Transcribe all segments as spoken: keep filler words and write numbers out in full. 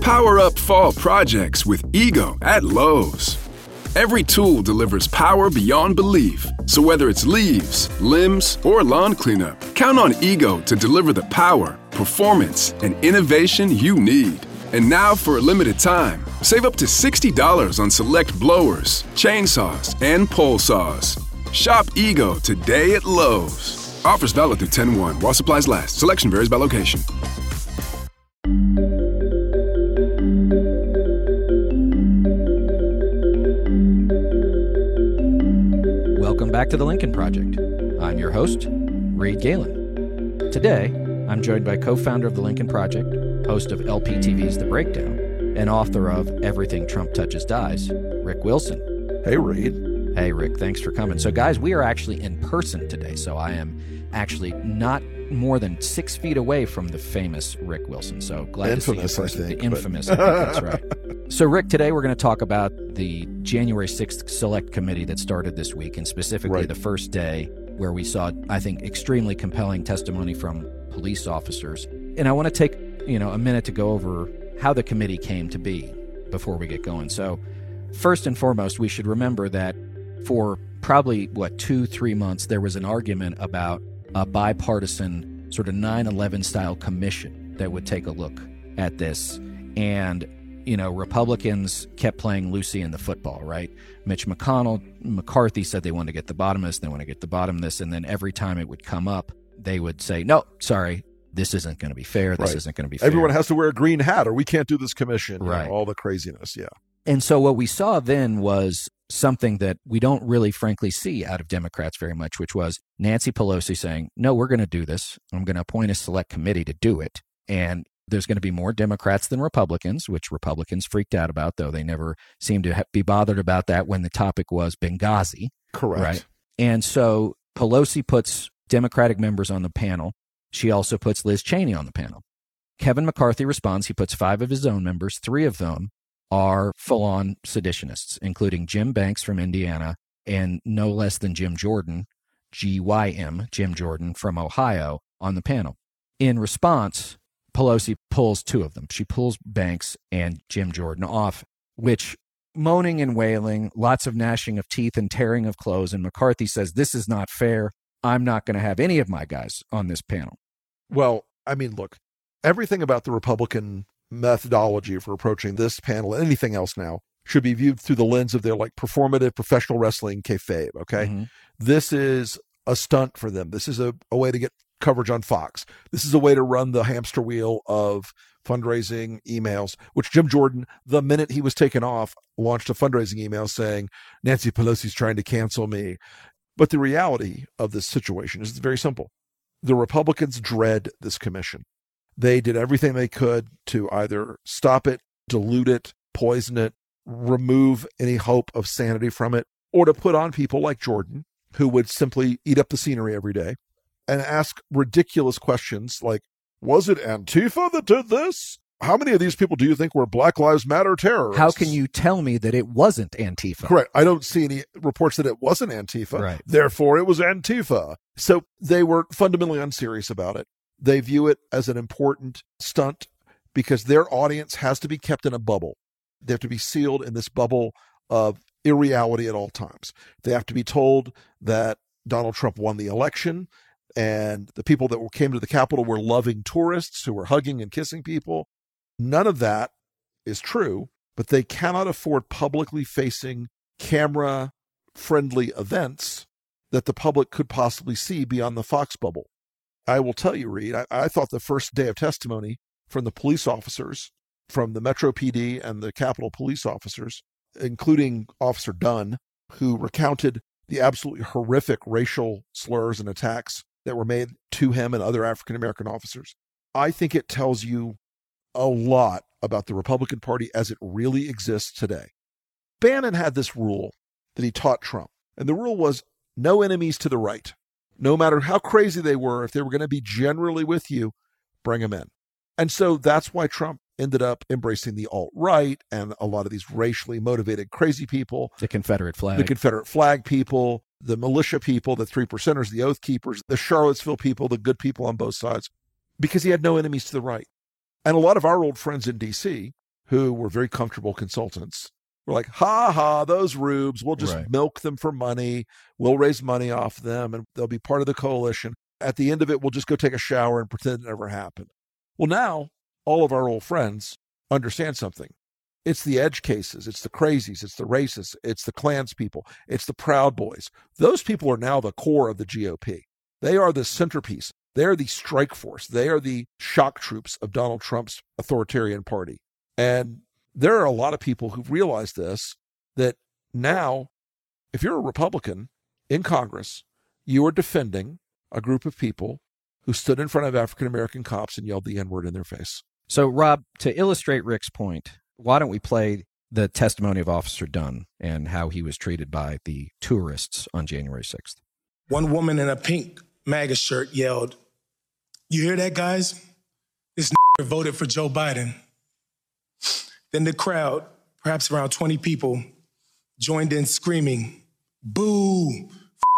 Power up fall projects with Ego at Lowe's. Every tool delivers power beyond belief. So whether it's leaves, limbs, or lawn cleanup, count on Ego to deliver the power, performance, and innovation you need. And now for a limited time, save up to sixty dollars on select blowers, chainsaws, and pole saws. Shop Ego today at Lowe's. Offers valid through ten one while supplies last. Selection varies by location. Welcome back to The Lincoln Project. I'm your host, Reed Galen. Today, I'm joined by co-founder of The Lincoln Project, host of L P T V's The Breakdown, and author of Everything Trump Touches Dies, Rick Wilson. Hey, Reed. Hey, Rick. Thanks for coming. So, guys, we are actually in person today, so I am actually not more than six feet away from the famous Rick Wilson. So glad infamous, to see you in person. I think, the infamous, but... I think that's right. So, Rick, today we're going to talk about the January sixth Select Committee that started this week, and specifically right. the first day where we saw, I think, extremely compelling testimony from police officers. And I want to take, you know, a minute to go over how the committee came to be before we get going. So, first and foremost, we should remember that for probably, what, two, three months, there was an argument about a bipartisan sort of nine eleven style commission that would take a look at this. And, you know, Republicans kept playing Lucy in the football, right? Mitch McConnell, McCarthy said they wanted to get the bottom of this, they want to get the bottom of this. And then every time it would come up, they would say, no, sorry, this isn't going to be fair. This right. isn't going to be fair. Everyone has to wear a green hat or we can't do this commission. Right. You know, all the craziness, yeah. And so what we saw then was something that we don't really, frankly, see out of Democrats very much, which was Nancy Pelosi saying, no, we're going to do this. I'm going to appoint a select committee to do it. And there's going to be more Democrats than Republicans, which Republicans freaked out about, though they never seemed to ha- be bothered about that when the topic was Benghazi. Correct. Right? And so Pelosi puts Democratic members on the panel. She also puts Liz Cheney on the panel. Kevin McCarthy responds. He puts five of his own members. Three of them are full-on seditionists, including Jim Banks from Indiana and no less than Jim Jordan, G Y M, Jim Jordan from Ohio, on the panel. In response, Pelosi pulls two of them. She pulls Banks and Jim Jordan off, which moaning and wailing, lots of gnashing of teeth and tearing of clothes, and McCarthy says, this is not fair. I'm not going to have any of my guys on this panel. Well, I mean, look, everything about the Republican methodology for approaching this panel and anything else now should be viewed through the lens of their like performative professional wrestling kayfabe, okay? Mm-hmm. This is a stunt for them. This is a, a way to get coverage on Fox. This is a way to run the hamster wheel of fundraising emails, which Jim Jordan, the minute he was taken off, launched a fundraising email saying, Nancy Pelosi's trying to cancel me. But the reality of this situation is very simple. The Republicans dread this commission. They did everything they could to either stop it, dilute it, poison it, remove any hope of sanity from it, or to put on people like Jordan, who would simply eat up the scenery every day and ask ridiculous questions like, was it Antifa that did this? How many of these people do you think were Black Lives Matter terrorists? How can you tell me that it wasn't Antifa? Correct. I don't see any reports that it wasn't Antifa. Right. Therefore, it was Antifa. So they were fundamentally unserious about it. They view it as an important stunt because their audience has to be kept in a bubble. They have to be sealed in this bubble of irreality at all times. They have to be told that Donald Trump won the election and the people that came to the Capitol were loving tourists who were hugging and kissing people. None of that is true, but they cannot afford publicly facing camera-friendly events that the public could possibly see beyond the Fox bubble. I will tell you, Reed, I, I thought the first day of testimony from the police officers, from the Metro P D and the Capitol police officers, including Officer Dunn, who recounted the absolutely horrific racial slurs and attacks that were made to him and other African-American officers. I think it tells you a lot about the Republican Party as it really exists today. Bannon had this rule that he taught Trump, and the rule was no enemies to the right. No matter how crazy they were, if they were going to be generally with you, bring them in. And so that's why Trump ended up embracing the alt-right and a lot of these racially motivated crazy people. The Confederate flag. The Confederate flag people, the militia people, the three percenters, the Oath Keepers, the Charlottesville people, the good people on both sides, because he had no enemies to the right. And a lot of our old friends in D C who were very comfortable consultants were like, ha ha, those rubes, we'll just Right. milk them for money. We'll raise money off them and they'll be part of the coalition. At the end of it, we'll just go take a shower and pretend it never happened. Well, now all of our old friends understand something. It's the edge cases. It's the crazies. It's the racists. It's the Klans people. It's the Proud Boys. Those people are now the core of the G O P. They are the centerpiece. They are the strike force. They are the shock troops of Donald Trump's authoritarian party. And there are a lot of people who've realized this, that now, if you're a Republican in Congress, you are defending a group of people who stood in front of African-American cops and yelled the N-word in their face. So, Rob, to illustrate Rick's point, why don't we play the testimony of Officer Dunn and how he was treated by the tourists on January sixth? One woman in a pink MAGA shirt yelled, "You hear that, guys? This voted for Joe Biden." Then the crowd, perhaps around twenty people, joined in screaming, "Boo!"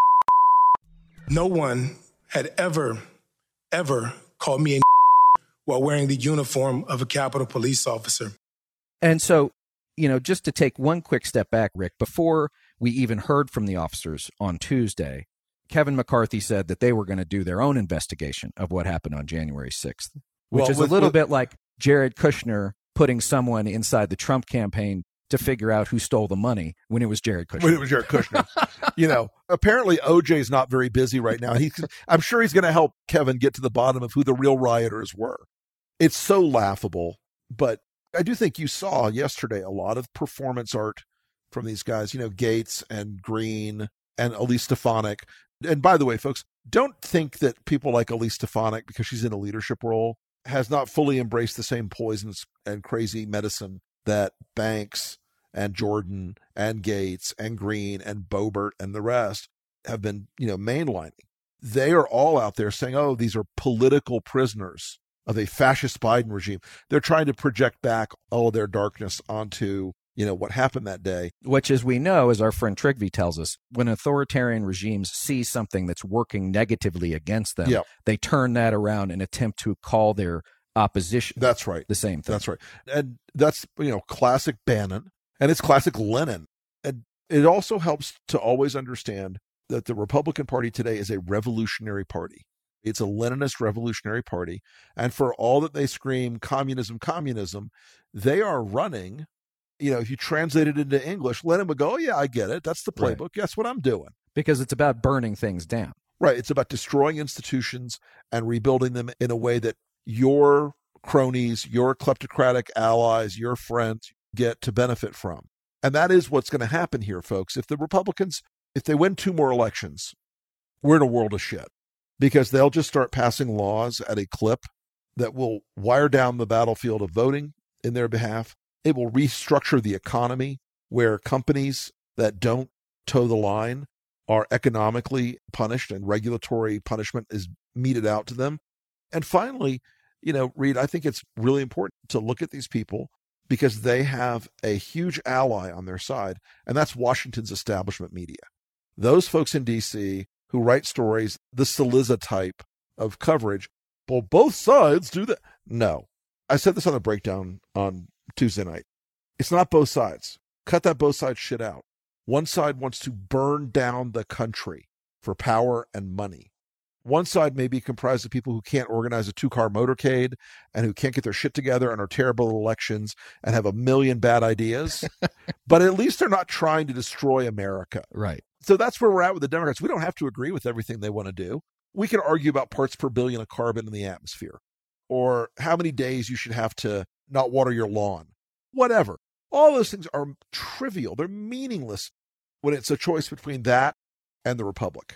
No one had ever, ever called me a while wearing the uniform of a Capitol Police officer. And so, you know, just to take one quick step back, Rick, before we even heard from the officers on Tuesday, Kevin McCarthy said that they were going to do their own investigation of what happened on January sixth, which Well, is with- a little with- bit like Jared Kushner putting someone inside the Trump campaign to figure out who stole the money when it was Jared Kushner. When it was Jared Kushner. You know, apparently O J's not very busy right now. He, I'm sure he's going to help Kevin get to the bottom of who the real rioters were. It's so laughable, but I do think you saw yesterday a lot of performance art from these guys, you know, Gates and Green and Elise Stefanik. And by the way, folks, don't think that people like Elise Stefanik, because she's in a leadership role, has not fully embraced the same poisons and crazy medicine that Banks and Jordan and Gates and Green and Boebert and the rest have been, you know, mainlining. They are all out there saying, oh, these are political prisoners of a fascist Biden regime. They're trying to project back all of their darkness onto, you know, what happened that day. Which, as we know, as our friend Trigby tells us, when authoritarian regimes see something that's working negatively against them, Yep. they turn that around and attempt to call their opposition That's right. the same thing. That's right. And that's, you know, classic Bannon, and it's classic Lenin. And it also helps to always understand that the Republican Party today is a revolutionary party. It's a Leninist revolutionary party. And for all that they scream communism, communism, they are running, you know, if you translate it into English, Lenin would go, oh, yeah, I get it. That's the playbook. Right. That's what I'm doing. Because it's about burning things down. Right. It's about destroying institutions and rebuilding them in a way that your cronies, your kleptocratic allies, your friends get to benefit from. And that is what's going to happen here, folks. If the Republicans, if they win two more elections, we're in a world of shit, because they'll just start passing laws at a clip that will wire down the battlefield of voting in their behalf. It will restructure the economy, where companies that don't toe the line are economically punished and regulatory punishment is meted out to them. And finally, you know, Reed, I think it's really important to look at these people because they have a huge ally on their side, and that's Washington's establishment media. Those folks in D C who write stories, the Saliza type of coverage, well, both sides do that. No. I said this on the breakdown on Tuesday night. It's not both sides. Cut that both sides shit out. One side wants to burn down the country for power and money. One side may be comprised of people who can't organize a two-car motorcade and who can't get their shit together and are terrible at elections and have a million bad ideas. But at least they're not trying to destroy America. Right. So that's where we're at with the Democrats. We don't have to agree with everything they want to do. We can argue about parts per billion of carbon in the atmosphere, or how many days you should have to not water your lawn, whatever. All those things are trivial. They're meaningless when it's a choice between that and the Republic.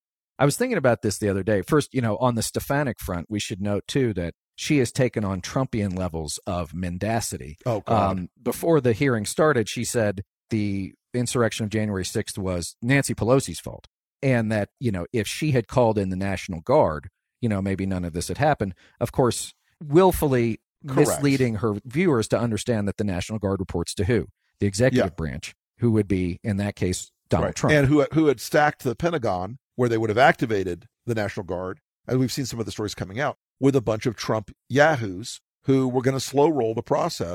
I was thinking about this the other day. First, you know, on the Stefanik front, we should note, too, that she has taken on Trumpian levels of mendacity. Oh, God. Um, before the hearing started, she said the insurrection of January sixth was Nancy Pelosi's fault. And that, you know, if she had called in the National Guard, you know, maybe none of this had happened. Of course, willfully Correct. misleading her viewers to understand that the National Guard reports to who? The executive Yeah. branch, who would be, in that case, Donald Right. Trump. And who, who had stacked the Pentagon, where they would have activated the National Guard, and we've seen some of the stories coming out, with a bunch of Trump yahoos who were going to slow roll the process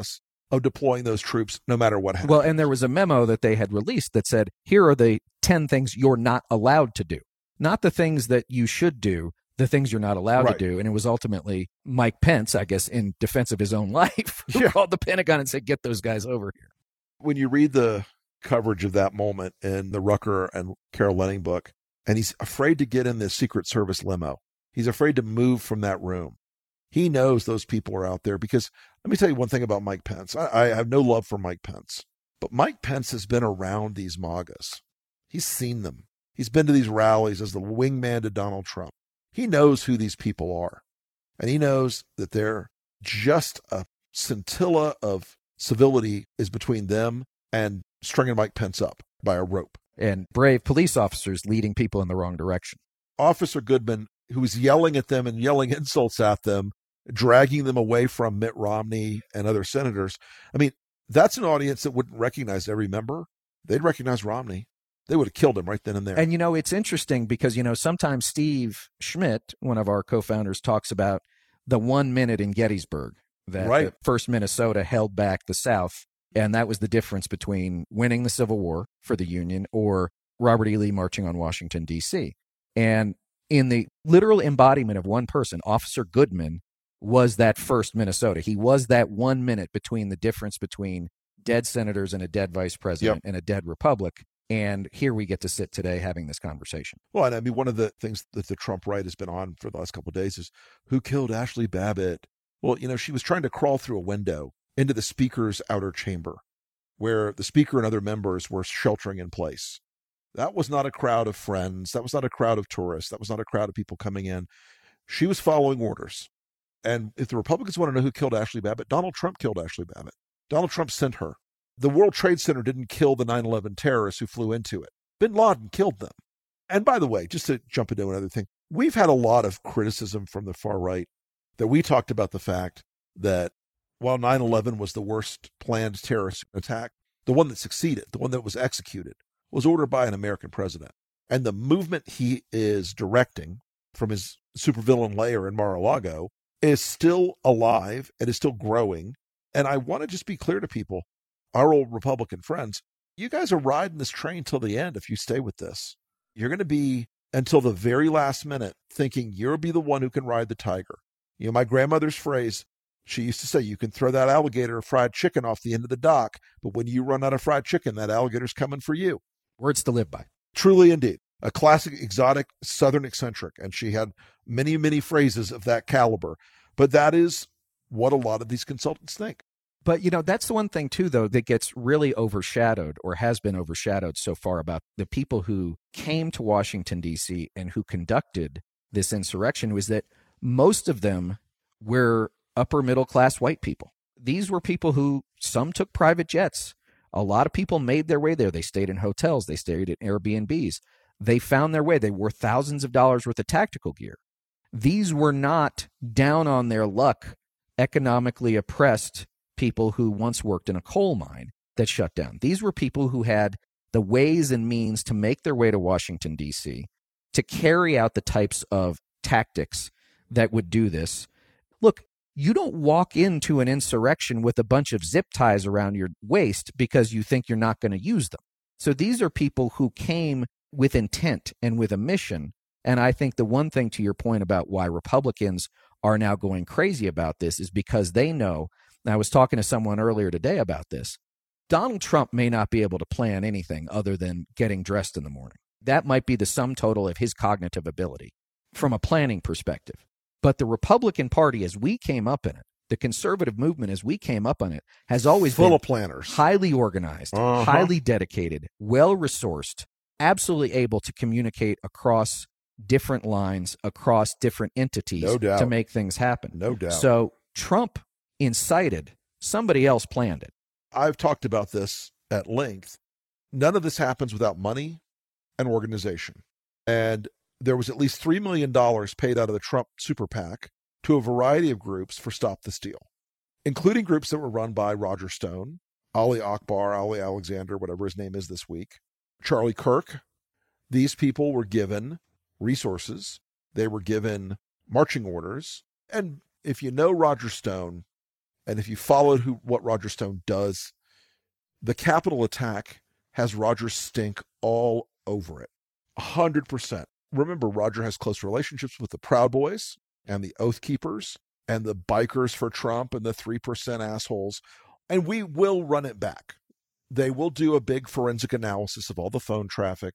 of deploying those troops no matter what happens. Well, and there was a memo that they had released that said, here are the ten things you're not allowed to do. Not the things that you should do, the things you're not allowed Right. to do. And it was ultimately Mike Pence, I guess, in defense of his own life, who Yeah. called the Pentagon and said, get those guys over here. When you read the coverage of that moment in the Rucker and Carol Lenning book, and he's afraid to get in the Secret Service limo. He's afraid to move from that room. He knows those people are out there because let me tell you one thing about Mike Pence. I, I have no love for Mike Pence, but Mike Pence has been around these MAGAs. He's seen them. He's been to these rallies as the wingman to Donald Trump. He knows who these people are, and he knows that they're just a scintilla of civility is between them and stringing Mike Pence up by a rope. And brave police officers leading people in the wrong direction. Officer Goodman, who was yelling at them and yelling insults at them, dragging them away from Mitt Romney and other senators. I mean, that's an audience that wouldn't recognize every member. They'd recognize Romney. They would have killed him right then and there. And, you know, it's interesting because, you know, sometimes Steve Schmidt, one of our co-founders, talks about the one minute in Gettysburg that Right. the first Minnesota held back the South. And that was the difference between winning the Civil War for the Union or Robert E. Lee marching on Washington, D C. And in the literal embodiment of one person, Officer Goodman was that first Minnesota. He was that one minute between the difference between dead senators and a dead vice president Yep. and a dead republic. And here we get to sit today having this conversation. Well, and I mean, one of the things that the Trump right has been on for the last couple of days is who killed Ashley Babbitt? Well, you know, she was trying to crawl through a window into the speaker's outer chamber where the speaker and other members were sheltering in place. That was not a crowd of friends. That was not a crowd of tourists. That was not a crowd of people coming in. She was following orders. And if the Republicans want to know who killed Ashley Babbitt, Donald Trump killed Ashley Babbitt. Donald Trump sent her. The World Trade Center didn't kill the nine eleven terrorists who flew into it. Bin Laden killed them. And by the way, just to jump into another thing, we've had a lot of criticism from the far right that we talked about the fact that while nine eleven was the worst planned terrorist attack, the one that succeeded, the one that was executed, was ordered by an American president. And the movement he is directing from his supervillain lair in Mar-a-Lago is still alive and is still growing. And I want to just be clear to people, our old Republican friends, you guys are riding this train till the end if you stay with this. You're going to be, until the very last minute, thinking you'll be the one who can ride the tiger. You know, my grandmother's phrase, she used to say, you can throw that alligator fried chicken off the end of the dock, but when you run out of fried chicken, that alligator's coming for you. Words to live by. Truly indeed. A classic, exotic, Southern eccentric. And she had many, many phrases of that caliber. But that is what a lot of these consultants think. But, you know, that's the one thing, too, though, that gets really overshadowed or has been overshadowed so far about the people who came to Washington, D C and who conducted this insurrection was that most of them were upper middle class white people. These were people who some took private jets. A lot of people made their way there. They stayed in hotels. They stayed at Airbnbs. They found their way. They wore thousands of dollars worth of tactical gear. These were not down on their luck, economically oppressed people who once worked in a coal mine that shut down. These were people who had the ways and means to make their way to Washington, D C, to carry out the types of tactics that would do this. Look, you don't walk into an insurrection with a bunch of zip ties around your waist because you think you're not going to use them. So these are people who came with intent and with a mission. And I think the one thing to your point about why Republicans are now going crazy about this is because they know, and I was talking to someone earlier today about this, Donald Trump may not be able to plan anything other than getting dressed in the morning. That might be the sum total of his cognitive ability from a planning perspective. But the Republican Party, as we came up in it, the conservative movement, as we came up on it, has always Full been of planners. highly organized, Uh-huh. highly dedicated, well-resourced, absolutely able to communicate across different lines, across different entities No doubt. to make things happen. No doubt. So Trump incited, somebody else planned it. I've talked about this at length. None of this happens without money and organization. And there was at least three million dollars paid out of the Trump super PAC to a variety of groups for Stop the Steal, including groups that were run by Roger Stone, Ali Akbar, Ali Alexander, whatever his name is this week, Charlie Kirk. These people were given resources. They were given marching orders. And if you know Roger Stone, And if you followed who what Roger Stone does, the Capitol attack has Roger's stink all over it. A hundred percent. Remember, Roger has close relationships with the Proud Boys and the Oath Keepers and the bikers for Trump and the three percent assholes. And we will run it back. They will do a big forensic analysis of all the phone traffic,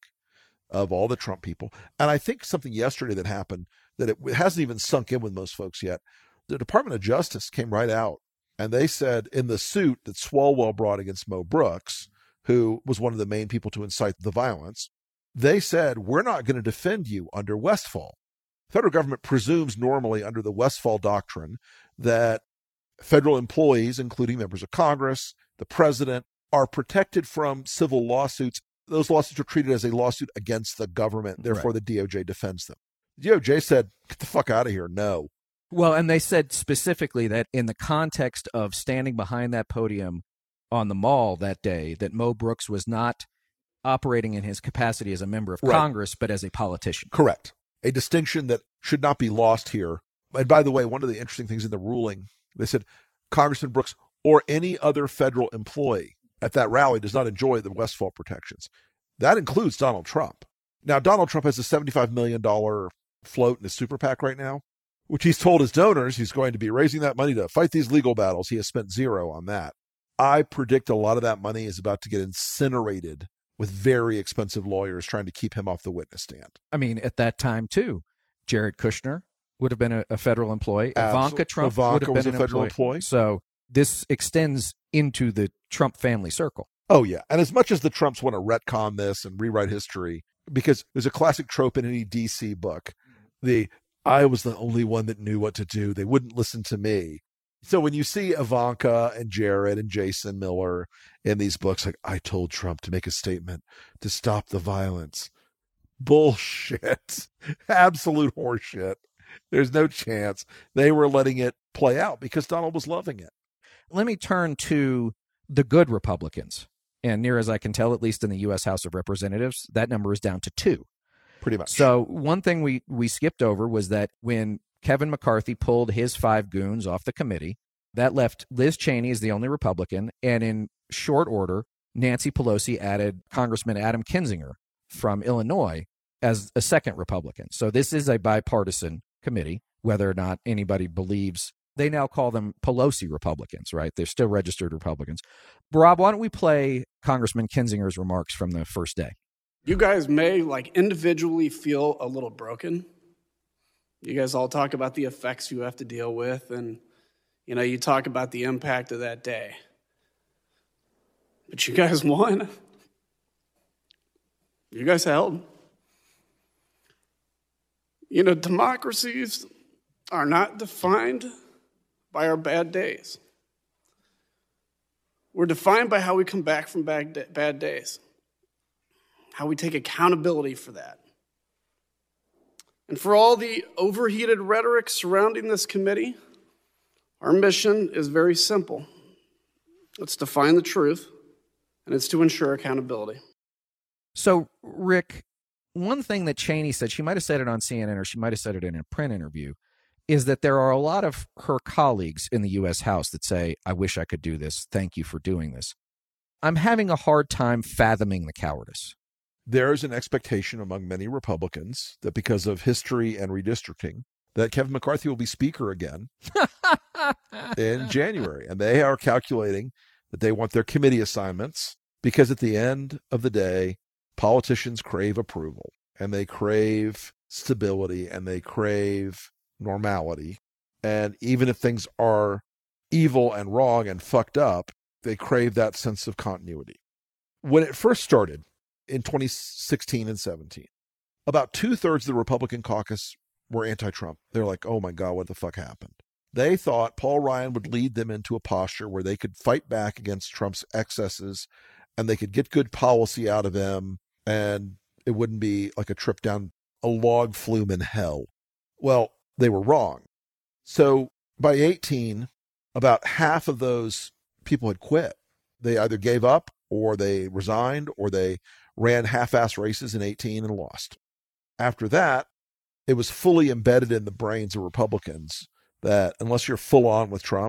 of all the Trump people. And I think something yesterday that happened that it hasn't even sunk in with most folks yet. The Department of Justice came right out and they said in the suit that Swalwell brought against Mo Brooks, who was one of the main people to incite the violence, they said, we're not going to defend you under Westfall. The federal government presumes normally under the Westfall doctrine that federal employees, including members of Congress, the president, are protected from civil lawsuits. Those lawsuits are treated as a lawsuit against the government. Therefore, right. The D O J defends them. The D O J said, get the fuck out of here. No. Well, and they said specifically that in the context of standing behind that podium on the mall that day, that Mo Brooks was not operating in his capacity as a member of right. Congress, but as a politician. Correct. A distinction that should not be lost here. And by the way, one of the interesting things in the ruling, they said Congressman Brooks or any other federal employee at that rally does not enjoy the Westfall protections. That includes Donald Trump. Now, Donald Trump has a seventy-five million dollars float in his super PAC right now, which he's told his donors he's going to be raising that money to fight these legal battles. He has spent zero on that. I predict a lot of that money is about to get incinerated with very expensive lawyers trying to keep him off the witness stand. I mean, at that time, too, Jared Kushner would have been a, a federal employee. Absolutely. Ivanka Trump Ivanka would have was been a an federal employee. employee. So this extends into the Trump family circle. Oh, yeah. And as much as the Trumps want to retcon this and rewrite history, because there's a classic trope in any D C book, the I was the only one that knew what to do. They wouldn't listen to me. So when you see Ivanka and Jared and Jason Miller in these books, like, I told Trump to make a statement to stop the violence. Bullshit. Absolute horseshit. There's no chance. They were letting it play out because Donald was loving it. Let me turn to the good Republicans. And near as I can tell, at least in the U S House of Representatives, that number is down to two. Pretty much. So one thing we, we skipped over was that when Kevin McCarthy pulled his five goons off the committee, that left Liz Cheney as the only Republican. And in short order, Nancy Pelosi added Congressman Adam Kinzinger from Illinois as a second Republican. So this is a bipartisan committee, whether or not anybody believes. They now call them Pelosi Republicans, right? They're still registered Republicans. Rob, why don't we play Congressman Kinzinger's remarks from the first day? You guys may, like, individually feel a little broken. You guys all talk about the effects you have to deal with, and, you know, you talk about the impact of that day. But you guys won. You guys held. You know, democracies are not defined by our bad days. We're defined by how we come back from bad, bad days, how we take accountability for that. And for all the overheated rhetoric surrounding this committee, our mission is very simple. It's to find the truth, and it's to ensure accountability. So, Rick, one thing that Cheney said, she might have said it on C N N or she might have said it in a print interview, is that there are a lot of her colleagues in the U S House that say, I wish I could do this. Thank you for doing this. I'm having a hard time fathoming the cowardice. There's an expectation among many Republicans that because of history and redistricting, that Kevin McCarthy will be Speaker again in January. And they are calculating that they want their committee assignments because at the end of the day, politicians crave approval and they crave stability and they crave normality. And even if things are evil and wrong and fucked up, they crave that sense of continuity. When it first started in twenty sixteen and seventeen, about two thirds of the Republican caucus were anti-Trump. They're like, oh my God, what the fuck happened? They thought Paul Ryan would lead them into a posture where they could fight back against Trump's excesses and they could get good policy out of him and it wouldn't be like a trip down a log flume in hell. Well, they were wrong. So by eighteen, about half of those people had quit. They either gave up or they resigned or they ran half-ass races in eighteen and lost. After that, it was fully embedded in the brains of Republicans that unless you're full on with Trump,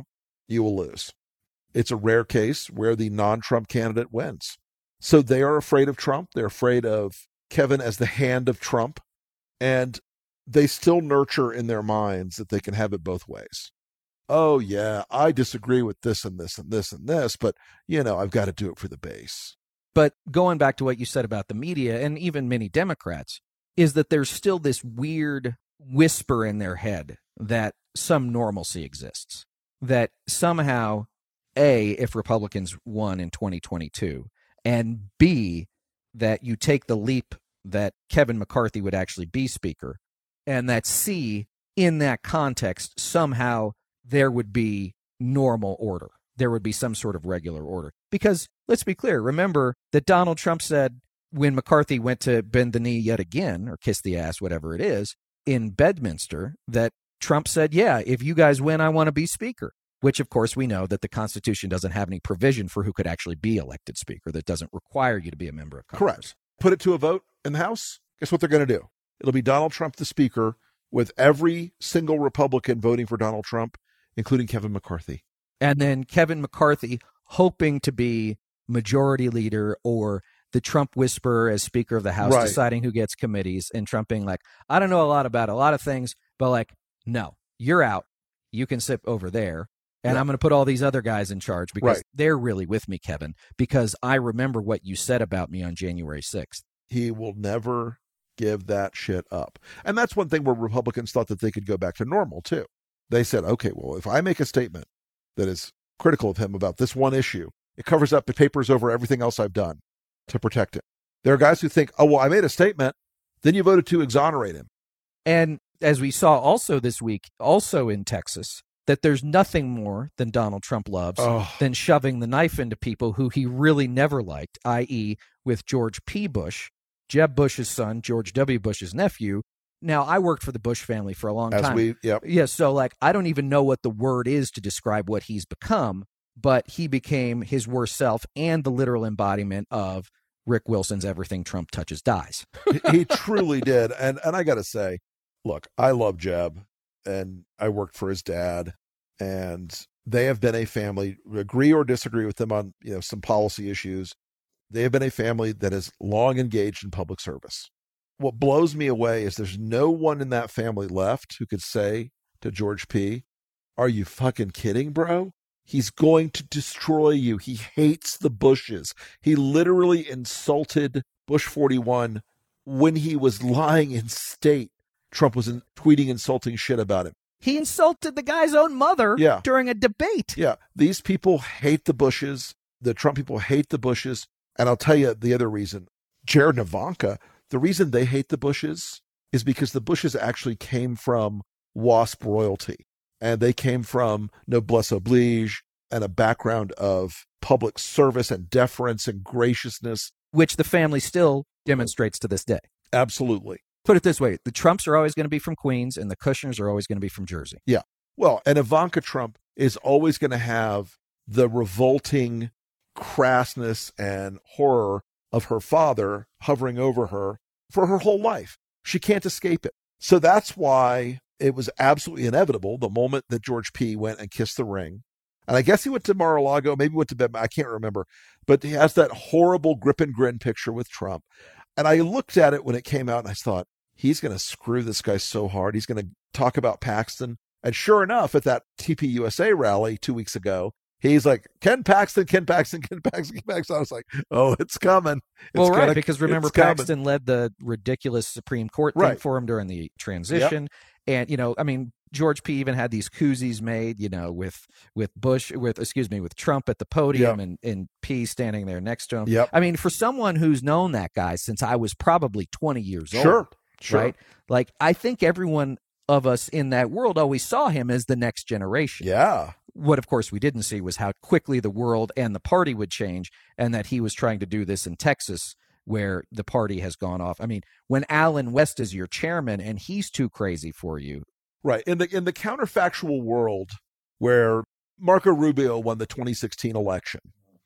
you will lose. It's a rare case where the non-Trump candidate wins. So they are afraid of Trump. They're afraid of Kevin as the hand of Trump. And they still nurture in their minds that they can have it both ways. Oh, yeah, I disagree with this and this and this and this, but, you know, I've got to do it for the base. But going back to what you said about the media and even many Democrats, is that there's still this weird whisper in their head that some normalcy exists. That somehow, A, if Republicans won in twenty twenty-two, and B, that you take the leap that Kevin McCarthy would actually be Speaker, and that C, in that context, somehow there would be normal order. There would be some sort of regular order. Because, let's be clear, remember that Donald Trump said when McCarthy went to bend the knee yet again, or kiss the ass, whatever it is, in Bedminster, that Trump said, yeah, if you guys win, I want to be Speaker. Which, of course, we know that the Constitution doesn't have any provision for who could actually be elected Speaker. That doesn't require you to be a member of Congress. Correct. Put it to a vote in the House. Guess what they're going to do? It'll be Donald Trump the Speaker, with every single Republican voting for Donald Trump, including Kevin McCarthy. And then Kevin McCarthy hoping to be majority leader or the Trump whisperer as Speaker of the House, right, deciding who gets committees, and Trump being like, I don't know a lot about a lot of things, but like, no, you're out. You can sit over there. And yeah. I'm going to put all these other guys in charge because right. they're really with me, Kevin, because I remember what you said about me on January sixth. He will never give that shit up. And that's one thing where Republicans thought that they could go back to normal, too. They said, okay, well, if I make a statement that is critical of him about this one issue, it covers up the papers over everything else I've done to protect him. There are guys who think, oh, well, I made a statement, then you voted to exonerate him. And as we saw also this week, also in Texas, that there's nothing more than Donald Trump loves oh. than shoving the knife into people who he really never liked, that is with George P. Bush, Jeb Bush's son, George W. Bush's nephew. Now, I worked for the Bush family for a long As time. We, yep. Yeah, so like I don't even know what the word is to describe what he's become, but he became his worst self and the literal embodiment of Rick Wilson's everything Trump touches dies. He truly did. And and I got to say, look, I love Jeb. And I worked for his dad, and they have been a family, agree or disagree with them on, you know, some policy issues. They have been a family that is long engaged in public service. What blows me away is there's no one in that family left who could say to George P., are you fucking kidding, bro? He's going to destroy you. He hates the Bushes. He literally insulted Bush forty-one when he was lying in state. Trump was in, tweeting insulting shit about him. He insulted the guy's own mother yeah. during a debate. Yeah. These people hate the Bushes. The Trump people hate the Bushes. And I'll tell you the other reason. Jared and Ivanka, the reason they hate the Bushes is because the Bushes actually came from WASP royalty. And they came from noblesse oblige and a background of public service and deference and graciousness. Which the family still demonstrates to this day. Absolutely. Put it this way, the Trumps are always going to be from Queens and the Kushners are always going to be from Jersey. Yeah. Well, and Ivanka Trump is always going to have the revolting crassness and horror of her father hovering over her for her whole life. She can't escape it. So that's why it was absolutely inevitable the moment that George P. went and kissed the ring. And I guess he went to Mar-a-Lago, maybe went to Bed, I can't remember. But he has that horrible grip and grin picture with Trump. And I looked at it when it came out and I thought, he's going to screw this guy so hard. He's going to talk about Paxton. And sure enough, at that T P U S A rally two weeks ago, he's like, Ken Paxton, Ken Paxton, Ken Paxton, Ken Paxton. I was like, oh, it's coming. It's well, right, gonna, because remember, Paxton coming. led the ridiculous Supreme Court thing right. for him during the transition. Yep. And, you know, I mean, George P. even had these koozies made, you know, with with Bush, with, excuse me, with Trump at the podium yep. and, and P. standing there next to him. Yep. I mean, for someone who's known that guy since I was probably twenty years sure. old. Sure. Right? Like, I think everyone of us in that world always saw him as the next generation. Yeah. What, of course, we didn't see was how quickly the world and the party would change, and that he was trying to do this in Texas, where the party has gone off. I mean, when Alan West is your chairman and he's too crazy for you. Right. In the in the counterfactual world where Marco Rubio won the twenty sixteen election,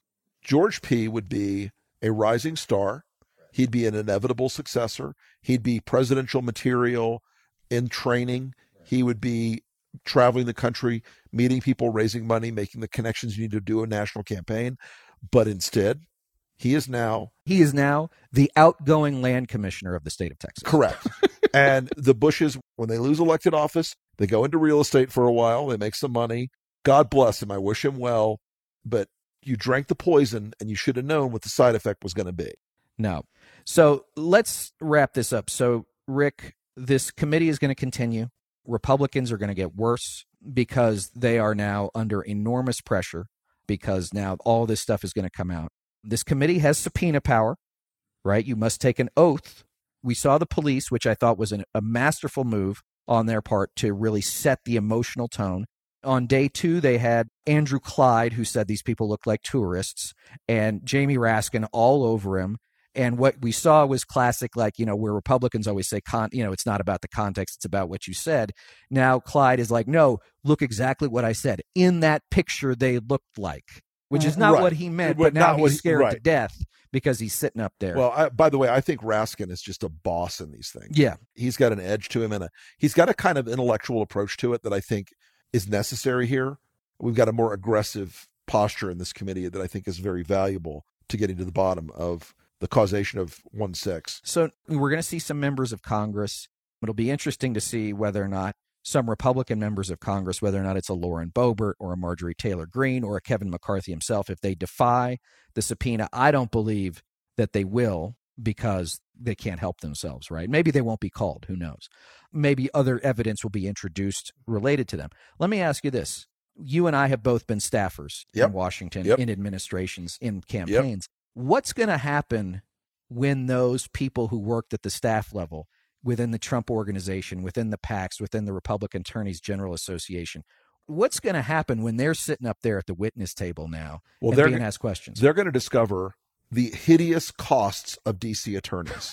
George P. would be a rising star. He'd be an inevitable successor. He'd be presidential material in training. He would be traveling the country, meeting people, raising money, making the connections you need to do a national campaign. But instead, he is now... He is now the outgoing land commissioner of the state of Texas. Correct. And the Bushes, when they lose elected office, they go into real estate for a while. They make some money. God bless him. I wish him well. But you drank the poison, and you should have known what the side effect was going to be. No. So let's wrap this up. So, Rick, this committee is going to continue. Republicans are going to get worse because they are now under enormous pressure because now all this stuff is going to come out. This committee has subpoena power, right? You must take an oath. We saw the police, which I thought was an, a masterful move on their part to really set the emotional tone. On day two, they had Andrew Clyde, who said these people look like tourists, and Jamie Raskin all over him. And what we saw was classic, like, you know, where Republicans always say, con- you know, it's not about the context, it's about what you said. Now Clyde is like, no, look exactly what I said. In that picture, they looked like, which is not right. what he meant, But but now not what he's he- scared right. to death because he's sitting up there. Well, I, by the way, I think Raskin is just a boss in these things. Yeah. He's got an edge to him, and a, he's got a kind of intellectual approach to it that I think is necessary here. We've got a more aggressive posture in this committee that I think is very valuable to getting to the bottom of the causation of one six. So we're going to see some members of Congress. It'll be interesting to see whether or not some Republican members of Congress, whether or not it's a Lauren Boebert or a Marjorie Taylor Greene or a Kevin McCarthy himself, if they defy the subpoena. I don't believe that they will because they can't help themselves, right? Maybe they won't be called. Who knows? Maybe other evidence will be introduced related to them. Let me ask you this. You and I have both been staffers Yep. in Washington, Yep. in administrations, in campaigns. What's going to happen when those people who worked at the staff level within the Trump organization, within the PACs, within the Republican Attorneys General Association, what's going to happen when they're sitting up there at the witness table now Well, and they're being go- asked questions? They're going to discover the hideous costs of D C attorneys.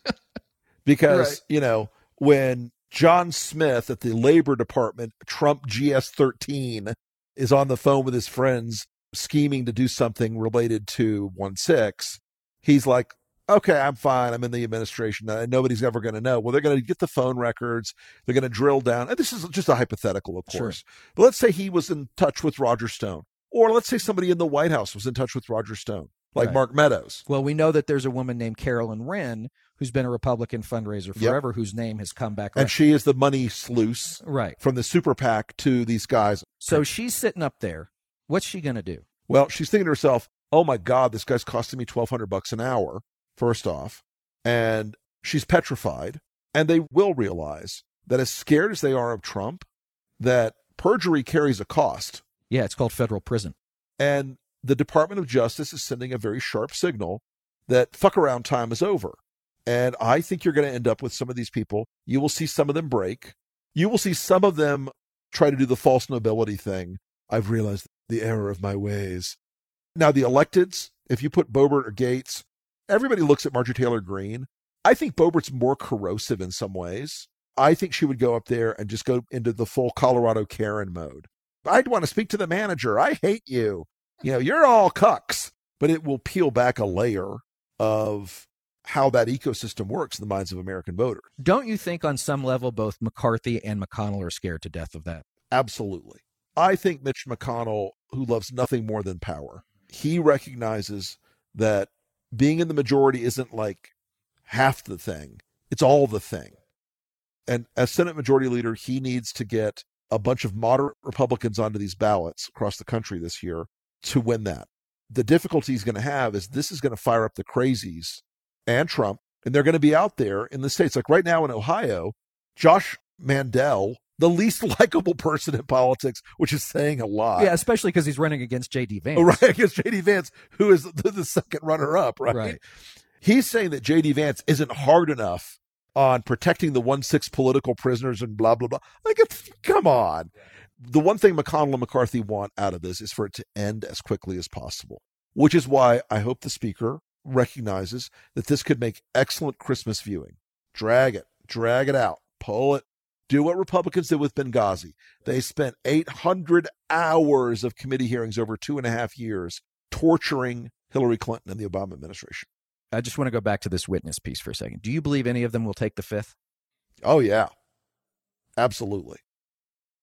Because, Right. you know, when John Smith at the Labor Department, Trump G S thirteen, is on the phone with his friends scheming to do something related to one six, he's like, okay, I'm fine. I'm in the administration. Uh, Nobody's ever going to know. Well, they're going to get the phone records. They're going to drill down. And this is just a hypothetical, of course. Sure. But let's say he was in touch with Roger Stone. Or let's say somebody in the White House was in touch with Roger Stone, like Right. Mark Meadows. Well, we know that there's a woman named Carolyn Wren who's been a Republican fundraiser Yep. forever, whose name has come back. And around. she is the money sluice Right. from the super PAC to these guys. So she's sitting up there. What's she going to do? Well, she's thinking to herself, oh my God, this guy's costing me twelve hundred bucks an hour, first off. And she's petrified. And they will realize that as scared as they are of Trump, that perjury carries a cost. Yeah, it's called federal prison. And the Department of Justice is sending a very sharp signal that fuck around time is over. And I think you're going to end up with some of these people. You will see some of them break. You will see some of them try to do the false nobility thing. I've realized the error of my ways. Now, the electeds, if you put Boebert or Gates, everybody looks at Marjorie Taylor Greene. I think Boebert's more corrosive in some ways. I think she would go up there and just go into the full Colorado Karen mode. I'd want to speak to the manager. I hate you. You know, you're all cucks. But it will peel back a layer of how that ecosystem works in the minds of American voters. Don't you think on some level both McCarthy and McConnell are scared to death of that? Absolutely. I think Mitch McConnell, who loves nothing more than power, he recognizes that being in the majority isn't like half the thing. It's all the thing. And as Senate Majority Leader, he needs to get a bunch of moderate Republicans onto these ballots across the country this year to win that. The difficulty he's going to have is this is going to fire up the crazies and Trump, and they're going to be out there in the states. Like right now in Ohio, Josh Mandel, the least likable person in politics, which is saying a lot. Yeah, especially because he's running against J D Vance. Oh, right, against J D Vance, who is the, the second runner-up, right? Right. He's saying that J D Vance isn't hard enough on protecting the one six political prisoners and blah, blah, blah. Like, it's, come on. The one thing McConnell and McCarthy want out of this is for it to end as quickly as possible, which is why I hope the speaker recognizes that this could make excellent Christmas viewing. Drag it, drag it out, pull it. Do what Republicans did with Benghazi. They spent eight hundred hours of committee hearings over two and a half years torturing Hillary Clinton and the Obama administration. I just want to go back to this witness piece for a second. Do you believe any of them will take the fifth? Oh, yeah. Absolutely.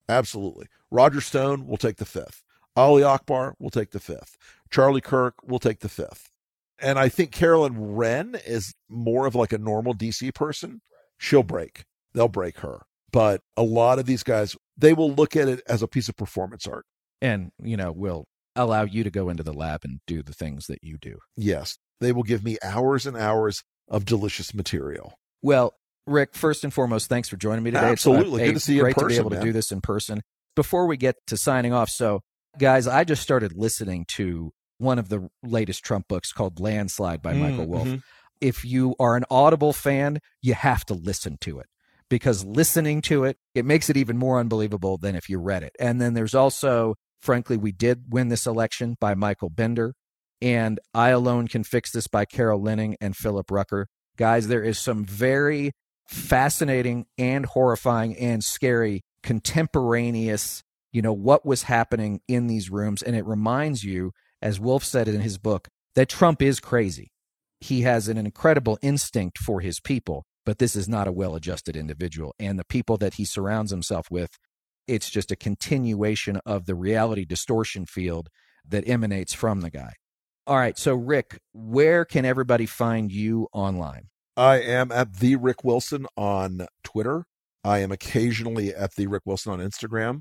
Absolutely. Roger Stone will take the fifth. Ali Akbar will take the fifth. Charlie Kirk will take the fifth. And I think Carolyn Wren is more of like a normal D C person. She'll break. They'll break her. But a lot of these guys, they will look at it as a piece of performance art. And, you know, will allow you to go into the lab and do the things that you do. Yes. They will give me hours and hours of delicious material. Well, Rick, first and foremost, thanks for joining me today. Absolutely. It's, Good to see you in great person, to be able man. to do this in person. Before we get to signing off, so guys, I just started listening to one of the latest Trump books called Landslide by mm, Michael Wolff. Mm-hmm. If you are an Audible fan, you have to listen to it, because listening to it, it makes it even more unbelievable than if you read it. And then there's also, frankly, We Did Win This Election by Michael Bender, and I Alone Can Fix This by Carol Linning and Philip Rucker. Guys, there is some very fascinating and horrifying and scary contemporaneous, you know, what was happening in these rooms. And it reminds you, as Wolff said in his book, that Trump is crazy. He has an incredible instinct for his people, but this is not a well-adjusted individual. And the people that he surrounds himself with, it's just a continuation of the reality distortion field that emanates from the guy. All right, so Rick, where can everybody find you online? I am at the Rick Wilson on Twitter. I am occasionally at the Rick Wilson on Instagram.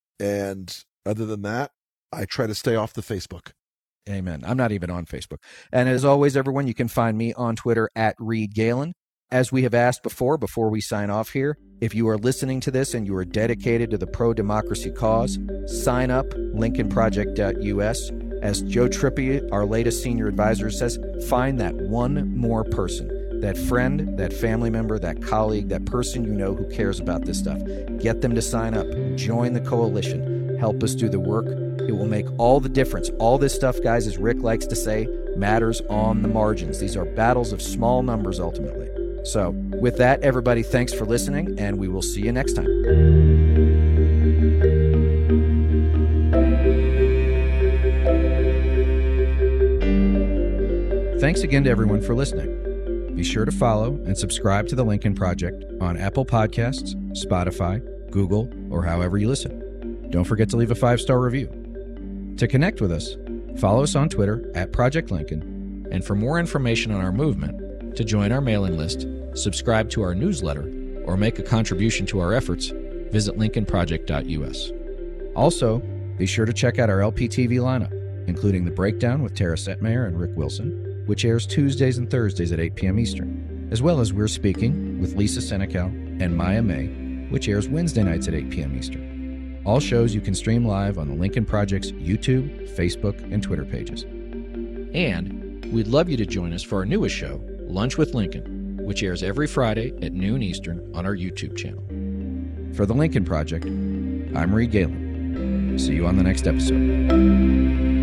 And other than that, I try to stay off the Facebook. Amen. I'm not even on Facebook. And as always, everyone, you can find me on Twitter at Reed Galen. As we have asked before, before we sign off here, if you are listening to this and you are dedicated to the pro-democracy cause, sign up, lincoln project dot U S. As Joe Trippi, our latest senior advisor, says, find that one more person, that friend, that family member, that colleague, that person you know who cares about this stuff. Get them to sign up. Join the coalition. Help us do the work. It will make all the difference. All this stuff, guys, as Rick likes to say, matters on the margins. These are battles of small numbers, ultimately. So with that, everybody, thanks for listening, and we will see you next time. Thanks again to everyone for listening. Be sure to follow and subscribe to The Lincoln Project on Apple Podcasts, Spotify, Google, or however you listen. Don't forget to leave a five-star review. To connect with us, follow us on Twitter at Project Lincoln, and for more information on our movement, to join our mailing list, subscribe to our newsletter, or make a contribution to our efforts, visit lincoln project dot U S. Also, be sure to check out our L P T V lineup, including The Breakdown with Tara Setmayer and Rick Wilson, which airs Tuesdays and Thursdays at eight p.m. Eastern, as well as We're Speaking with Lisa Senecal and Maya May, which airs Wednesday nights at eight p.m. Eastern. All shows you can stream live on the Lincoln Project's YouTube, Facebook, and Twitter pages. And we'd love you to join us for our newest show, Lunch with Lincoln, which airs every Friday at noon Eastern on our YouTube channel. For The Lincoln Project, I'm Reed Galen. See you on the next episode.